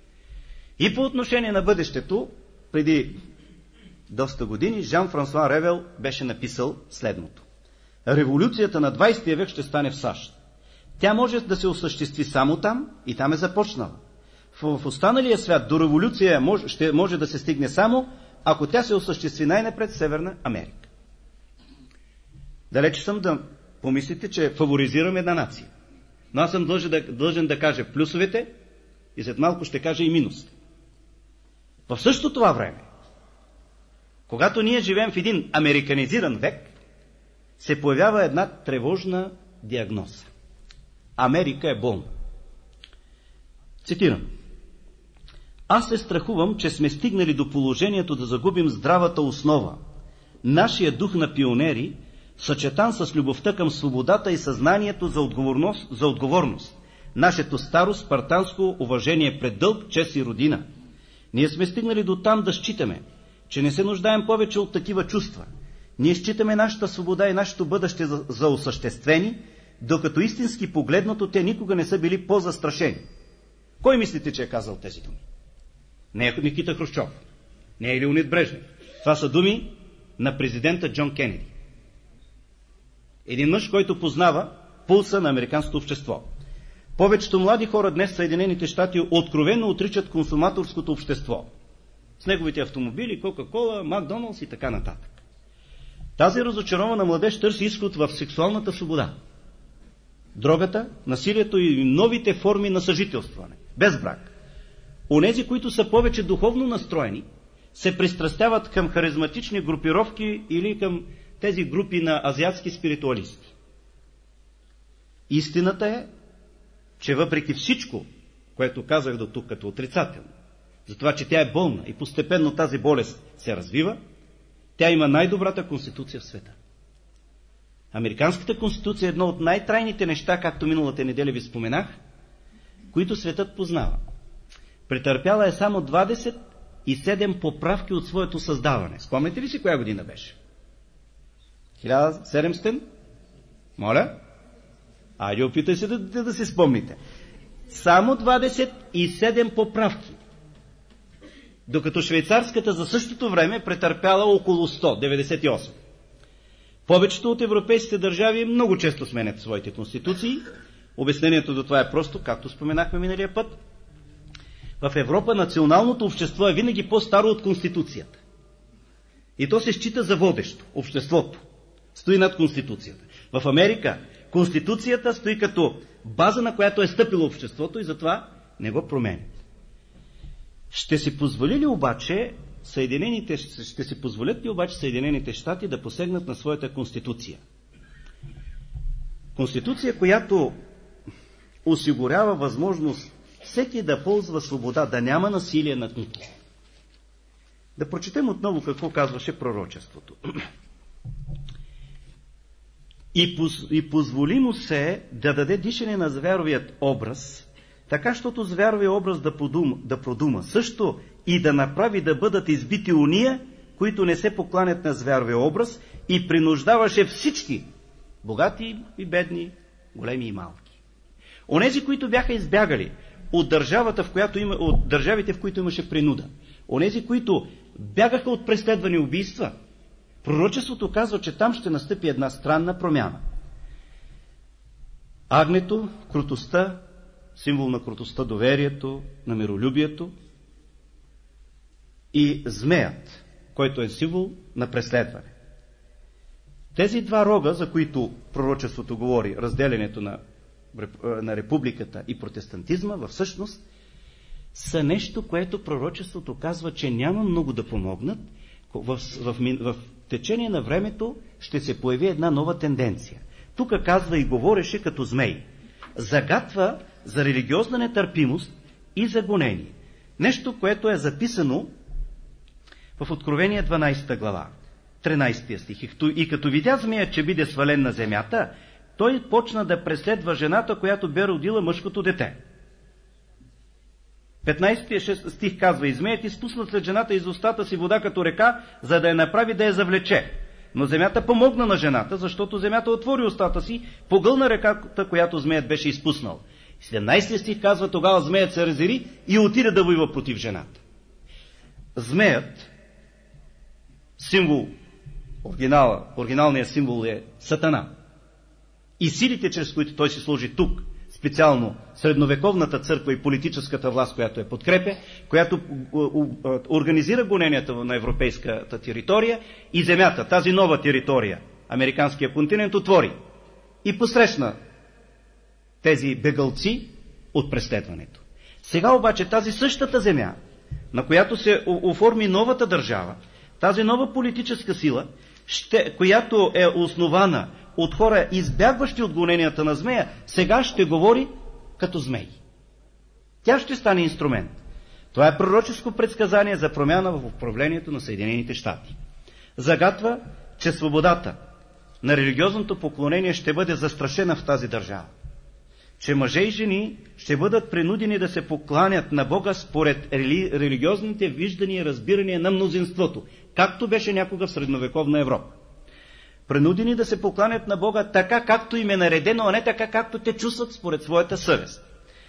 И по отношение на бъдещето, преди доста години, Жан-Франсуа Ревел беше написал следното. Революцията на 20 век ще стане в САЩ. Тя може да се осъществи само там и там е започнала. В останалия свят до революция може да се стигне само, ако тя се осъществи най-напред в Северна Америка. Далече съм да помислите, че фаворизирам една нация. Но аз съм длъжен да кажа плюсовете и след малко ще кажа и минусите. В същото това време, когато ние живеем в един американизиран век, се появява една тревожна диагноза. Америка е болна. Цитирам. Аз се страхувам, че сме стигнали до положението да загубим здравата основа. Нашия дух на пионери, съчетан с любовта към свободата и съзнанието за отговорност. Нашето старо спартанско уважение пред дълг, чест и родина. Ние сме стигнали до там да считаме, че не се нуждаем повече от такива чувства. Ние считаме нашата свобода и нашето бъдеще за осъществени, докато истински погледнато те никога не са били по-застрашени. Кой мислите, че е казал тези думи? Не е Никита Хрущов, не е Леонид Брежнев. Това са думи на президента Джон Кенеди. Един мъж, който познава пулса на американското общество. Повечето млади хора днес в Съединените щати откровено отричат консуматорското общество. С неговите автомобили, Кока-кола, Макдоналдс и така нататък. Тази разочарована младеж търси изход в сексуалната свобода. Дрогата, насилието и новите форми на съжителстване. Без брак. Онези, които са повече духовно настроени, се пристрастяват към харизматични групировки или към тези групи на азиатски спиритуалисти. Истината е, че въпреки всичко, което казах до тук като отрицателно, за това, че тя е болна и постепенно тази болест се развива, тя има най-добрата конституция в света. Американската конституция е едно от най-трайните неща, както миналата неделя ви споменах, които светът познава. Претърпяла е само 27 поправки от своето създаване. Спомняте ли си коя година беше? 1700? Моля? Айде, опитай се да си спомните. Само 27 поправки. Докато швейцарската за същото време претърпяла около 100, 98. Повечето от европейските държави много често сменят своите конституции. Обяснението до това е просто, както споменахме миналия път. В Европа националното общество е винаги по-старо от конституцията. И то се счита за водещо. Обществото стои над конституцията. В Америка конституцията стои като база, на която е стъпило обществото и затова не го променят. Ще си позволят ли обаче Съединените щати да посегнат на своята конституция? Конституция, която осигурява възможност всеки да ползва свобода, да няма насилие над никого. Да прочетем отново какво казваше пророчеството. И позволи му се да даде дишане на звяровият образ, така, щото звяровия образ да продума. Също и да направи да бъдат избити уния, които не се покланят на звяровия образ, и принуждаваше всички, богати и бедни, големи и малки. Онези, които бяха избягали от държавите, в които имаше принуда, онези, които бягаха от преследвани убийства, пророчеството казва, че там ще настъпи една странна промяна. Агнето, кротостта, символ на кротостта, доверието, на миролюбието, и змеят, който е символ на преследване. Тези два рога, за които пророчеството говори, разделянето на републиката и протестантизма, всъщност са нещо, което пророчеството казва, че няма много да помогнат. В течение на времето ще се появи една нова тенденция. Тук казва и говореше като змей. Загатва за религиозна нетърпимост и за гонение. Нещо, което е записано в Откровение 12 глава, 13 стих. И като видя змея, че биде свален на земята, той почна да преследва жената, която бе родила мъжкото дете. 15 стих казва: и змеят изпусна след жената из устата си вода като река, за да я направи да я завлече. Но земята помогна на жената, защото земята отвори устата си, погълна реката, която змеят беше изпуснал. 17 стих казва: тогава змеят се разяри и отиде да воюва против жената. Змеят, символ, оригиналният символ е Сатана. И силите, чрез които той се служи тук, специално средновековната църква и политическата власт, която я подкрепя, която организира гоненията на европейската територия, и земята, тази нова територия, американския континент, отвори и посрещна тези бегълци от преследването. Сега обаче тази същата земя, на която се оформи новата държава, тази нова политическа сила, която е основана от хора, избягващи от гоненията на змея, сега ще говори като змей. Тя ще стане инструмент. Това е пророческо предсказание за промяна в управлението на Съединените щати. Загатва, че свободата на религиозното поклонение ще бъде застрашена в тази държава. Че мъже и жени ще бъдат принудени да се покланят на Бога според религиозните виждания и разбирания на мнозинството, както беше някога в средновековна Европа. Принудени да се покланят на Бога така, както им е наредено, а не така, както те чувстват според своята съвест.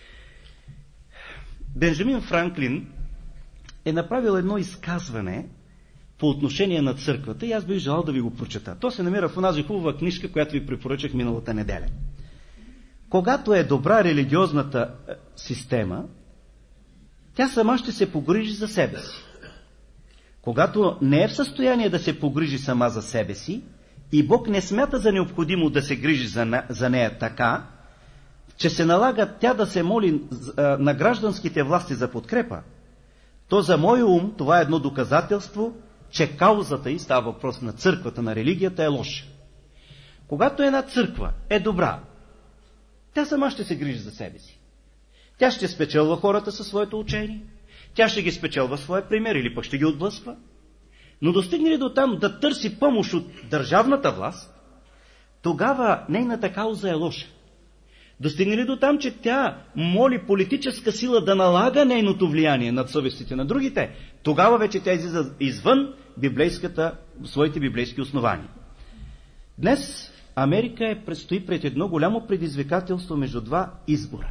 Бенджамин Франклин е направил едно изказване по отношение на църквата и аз бих желал да ви го прочета. То се намира в онази хубава книжка, която ви препоръчах миналата неделя. Когато е добра религиозната система, тя сама ще се погрижи за себе си. Когато не е в състояние да се погрижи сама за себе си и Бог не смята за необходимо да се грижи за нея така, че се налага тя да се моли на гражданските власти за подкрепа, то за мой ум това е едно доказателство, че каузата й, става въпрос на църквата, на религията, е лоша. Когато една църква е добра, тя сама ще се грижи за себе си. Тя ще спечелва хората със своето учение, тя ще ги спечелва своя пример или пък ще ги отблъсква. Но достигне ли до там да търси помощ от държавната власт, тогава нейната кауза е лоша. Достигне ли до там, че тя моли политическа сила да налага нейното влияние над съвестите на другите, тогава вече тя излиза извън своите библейски основания. Днес Америка предстои пред едно голямо предизвикателство между два избора.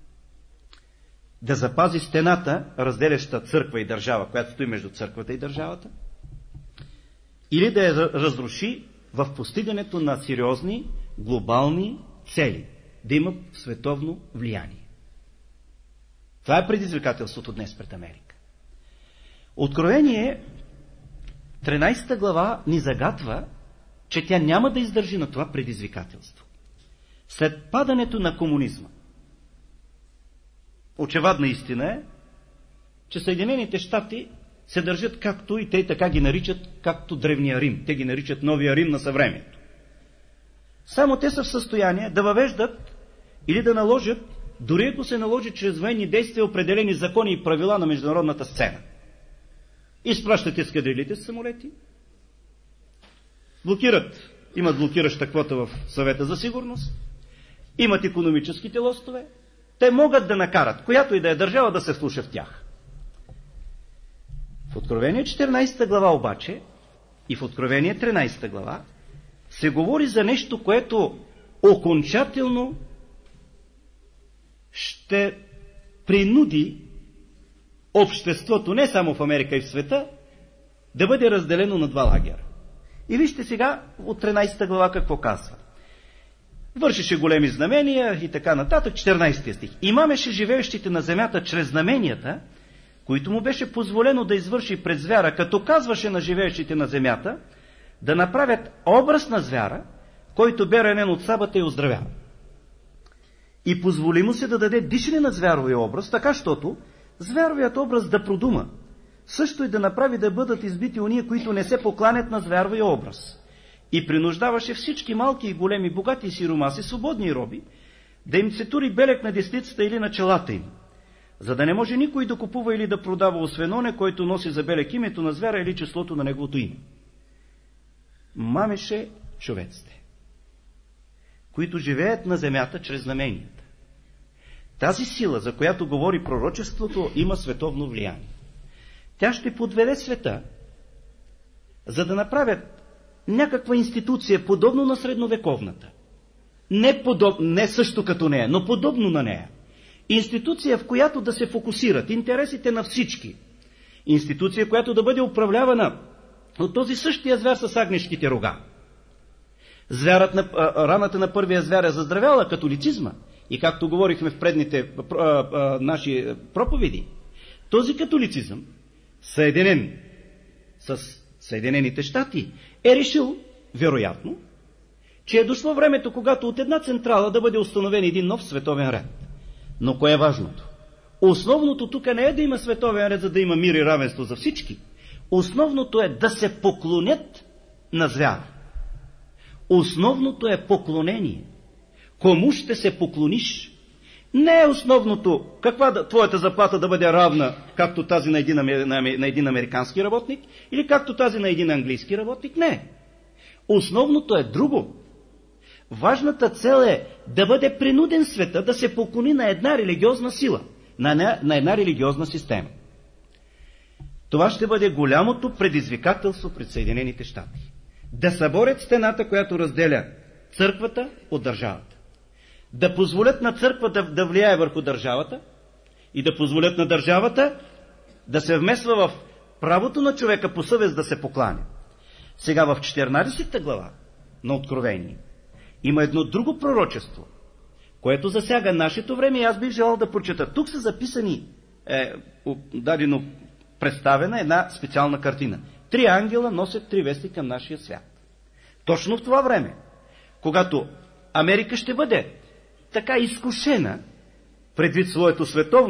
Да запази стената, разделяща църква и държава, която стои между църквата и държавата, или да я разруши в постигането на сериозни глобални цели, да има световно влияние. Това е предизвикателството днес пред Америка. Откровение 13 глава ни загатва, че тя няма да издържи на това предизвикателство. След падането на комунизма, очевадна истина е, че Съединените щати се държат както, и те така ги наричат, както Древния Рим. Те ги наричат Новия Рим на съвремието. Само те са в състояние да въвеждат или да наложат, дори ако се наложи чрез военни действия, определени закони и правила на международната сцена. Изпращат ескадрилите с самолети, имат блокираща квота в Съвета за сигурност, имат икономическите лостове, те могат да накарат която и да е държава да се слуша в тях. В Откровение 14 глава обаче и в Откровение 13 глава се говори за нещо, което окончателно ще принуди обществото, не само в Америка и в света, да бъде разделено на два лагера. И вижте сега от 13 глава какво казва. Вършеше големи знамения и така нататък, 14 стих. И мамеше живеещите на земята чрез знаменията, които му беше позволено да извърши пред звяра, като казваше на живеещите на земята, да направят образ на звяра, който бе ранен от сабата и оздравява. И позволи му се да даде дишане на звяровия образ, така щото звяровият образ да продума, също и да направи да бъдат избити ония, които не се покланят на звяровия образ. И принуждаваше всички малки и големи, богати и сиромаси, свободни роби, да им се тури белег на десницата или на челата им, за да не може никой да купува или да продава освен оне, който носи за белег името на звяра или числото на неговото име. Мамеше човеците, които живеят на земята чрез знаменията. Тази сила, за която говори пророчеството, има световно влияние. Тя ще подведе света, за да направят някаква институция, подобно на средновековната. Не също като нея, но подобно на нея. Институция, в която да се фокусират интересите на всички. Институция, която да бъде управлявана от този същия звяр с агнешките рога. Раната на първия звяр е заздравяла католицизма. И както говорихме в предните наши проповеди, този католицизъм, съединен с Съединените щати, е решил, вероятно, че е дошло времето, когато от една централа да бъде установен един нов световен ред. Но кое е важното? Основното тук не е да има световен ред, за да има мир и равенство за всички. Основното е да се поклонят на звяра. Основното е поклонение. Кому ще се поклониш? Не е основното твоята заплата да бъде равна, както тази на един американски работник или както тази на един английски работник. Не. Основното е друго. Важната цел е да бъде принуден света да се поклони на една религиозна сила, на една религиозна система. Това ще бъде голямото предизвикателство пред Съединените щати. Да съборят стената, която разделя църквата от държавата. Да позволят на църквата да влияе върху държавата и да позволят на държавата да се вмесва в правото на човека по съвест да се покланя. Сега в 14 глава на Откровение има едно друго пророчество, което засяга нашето време и аз бих желал да прочета. Тук са записани, дадено представена една специална картина. 3 ангела носят 3 вести към нашия свят. Точно в това време, когато Америка ще бъде така изкушена, предвид своето световно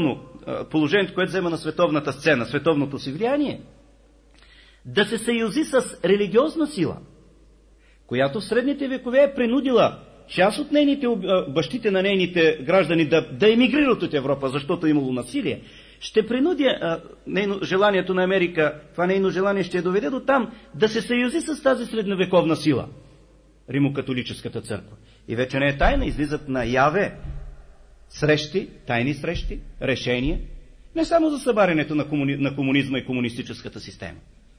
положението, което взема на световната сцена, световното си влияние, да се съюзи с религиозна сила, която в средните векове е принудила част от бащите на нейните граждани да емигрират от Европа, защото имало насилие, ще принуди желанието на Америка, това нейно желание ще я доведе до там, да се съюзи с тази средновековна сила, римокатолическата църква. И вече не е тайна, излизат наяве срещи, тайни срещи, решения, не само за събарянето на комунизма и комунистическата система,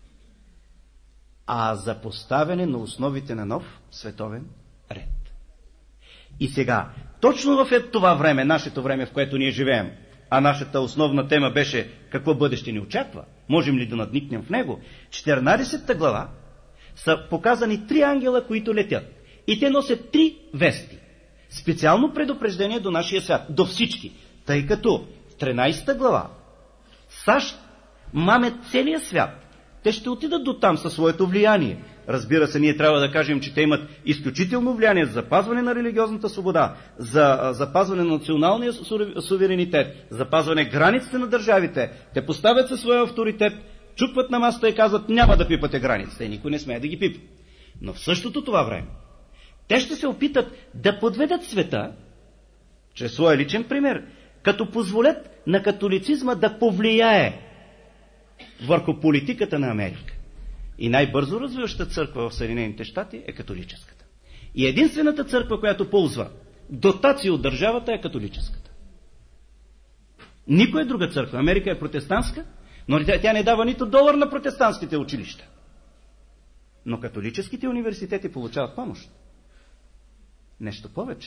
а за поставяне на основите на нов световен ред. И сега, точно в това време, нашето време, в което ние живеем, а нашата основна тема беше какво бъдеще ни очаква, можем ли да надникнем в него, 14-та глава са показани 3 ангела, които летят. И те носят 3 вести. Специално предупреждение до нашия свят, до всички, тъй като в 13-та глава САЩ мамят целия свят. Те ще отидат до там със своето влияние. Разбира се, ние трябва да кажем, че те имат изключително влияние за запазване на религиозната свобода, за запазване на националния суверенитет, запазване границите на държавите. Те поставят със своя авторитет, чукват на масата и казват, няма да пипате границите, никой не смее да ги пипа. Но в същото това време те ще се опитат да подведат света, чрез своя личен пример, като позволят на католицизма да повлияе върху политиката на Америка. И най-бързо развиваща църква в Съединените щати е католическата. И единствената църква, която ползва дотации от държавата, е католическата. Никоя друга църква. Америка е протестантска, но тя не дава нито долар на протестантските училища. Но католическите университети получават помощ. Нещо повече.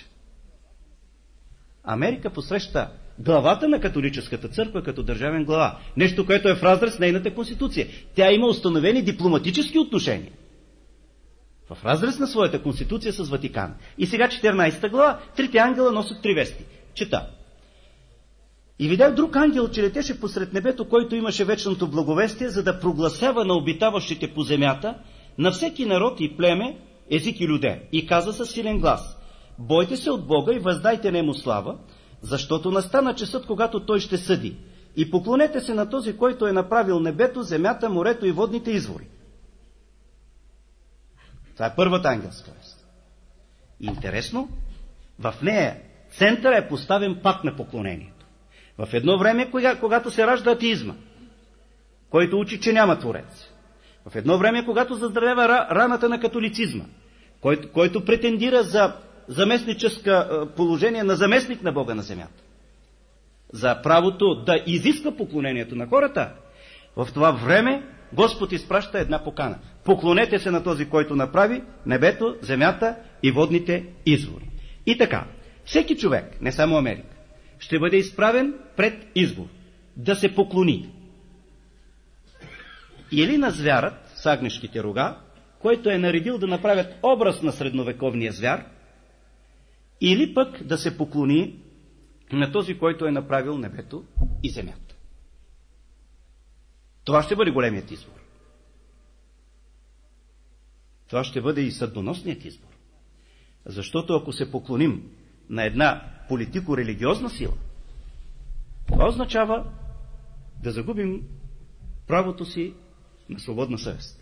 Америка посреща главата на католическата църква като държавен глава. Нещо, което е в разрез с нейната конституция. Тя има установени дипломатически отношения в разрез на своята конституция с Ватикана. И сега 14 глава, 3 ангела носят 3 вести. Чета. И видях друг ангел, че летеше посред небето, който имаше вечното благовестие, за да прогласява на обитаващите по земята, на всеки народ и племе, език и люде. И каза със силен глас: бойте се от Бога и въздайте нему слава, защото настана часът, когато той ще съди. И поклонете се на този, който е направил небето, земята, морето и водните извори. Това е първата ангелска вест. Интересно, в нея центъра е поставен пак на поклонението. В едно време, когато се ражда атеизма, който учи, че няма Творец. В едно време, когато заздравява раната на католицизма, който претендира за заместническа положение на заместник на Бога на земята, за правото да изисква поклонението на хората, в това време Господ изпраща една покана. Поклонете се на този, който направи небето, земята и водните извори. И така, всеки човек, не само Америка, ще бъде изправен пред избор да се поклони или на звярат с агнешките рога, който е наредил да направят образ на средновековния звяр, или пък да се поклони на този, който е направил небето и земята. Това ще бъде големият избор. Това ще бъде и съдбоносният избор. Защото ако се поклоним на една политико-религиозна сила, това означава да загубим правото си на свободна съвест.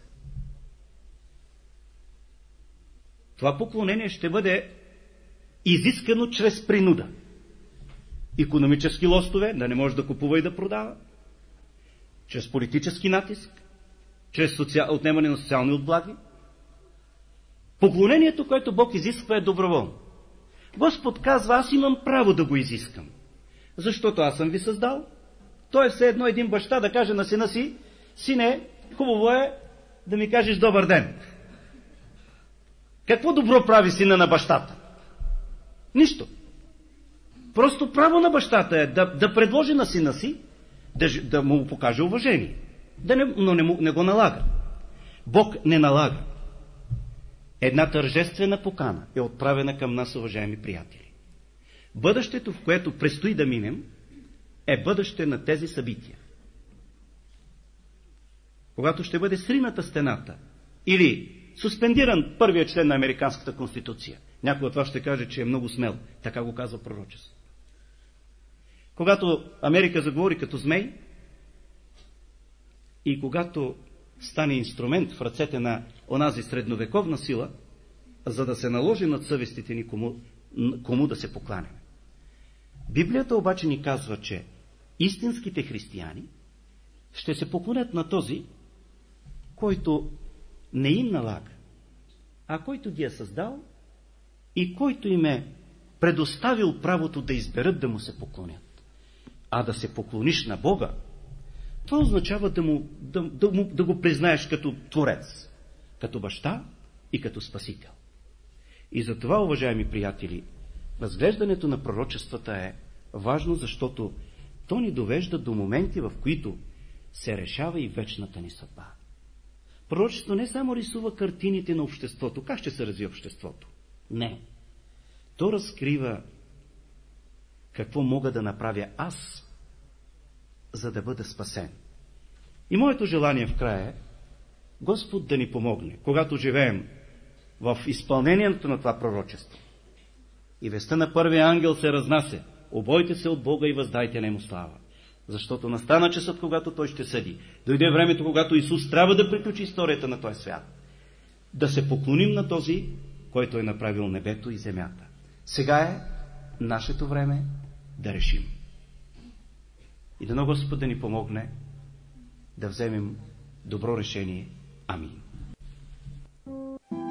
Това поклонение ще бъде изискано чрез принуда. Икономически лостове, да не може да купува и да продава, чрез политически натиск, чрез отнемане на социални облаги. Поклонението, което Бог изисква, е доброволно. Господ казва, аз имам право да го изискам, защото аз съм ви създал. То е все едно един баща да каже на сина си: сине, хубаво е да ми кажеш добър ден. Какво добро прави сина на бащата? Нищо. Просто право на бащата е да предложи на сина си да му покаже уважение, но не го налага. Бог не налага. Една тържествена покана е отправена към нас, уважаеми приятели. Бъдещето, в което предстои да минем, е бъдеще на тези събития. Когато ще бъде срината стената или суспендиран първият член на Американската конституция. Някой от вас ще каже, че е много смел. Така го казва пророчество. Когато Америка заговори като змей и когато стане инструмент в ръцете на онази средновековна сила, за да се наложи над съвестите ни кому да се покланяме. Библията обаче ни казва, че истинските християни ще се поклонят на този, който не им налага, а който ги е създал и който им е предоставил правото да изберат да му се поклонят. А да се поклониш на Бога, това означава да го признаеш като Творец, като баща и като Спасител. И затова, уважаеми приятели, разглеждането на пророчествата е важно, защото то ни довежда до моменти, в които се решава и вечната ни съдба. Пророчеството не само рисува картините на обществото, как ще се развие обществото. Не. То разкрива какво мога да направя аз, за да бъда спасен. И моето желание в края е Господ да ни помогне, когато живеем в изпълнението на това пророчество. И вестта на първия ангел се разнася: обойте се от Бога и въздайте нему слава. Защото настана часът, когато той ще съди. Дойде времето, когато Исус трябва да приключи историята на този свят. Да се поклоним на този, който е направил небето и земята. Сега е нашето време да решим. И дано Господ да ни помогне да вземем добро решение. Амин.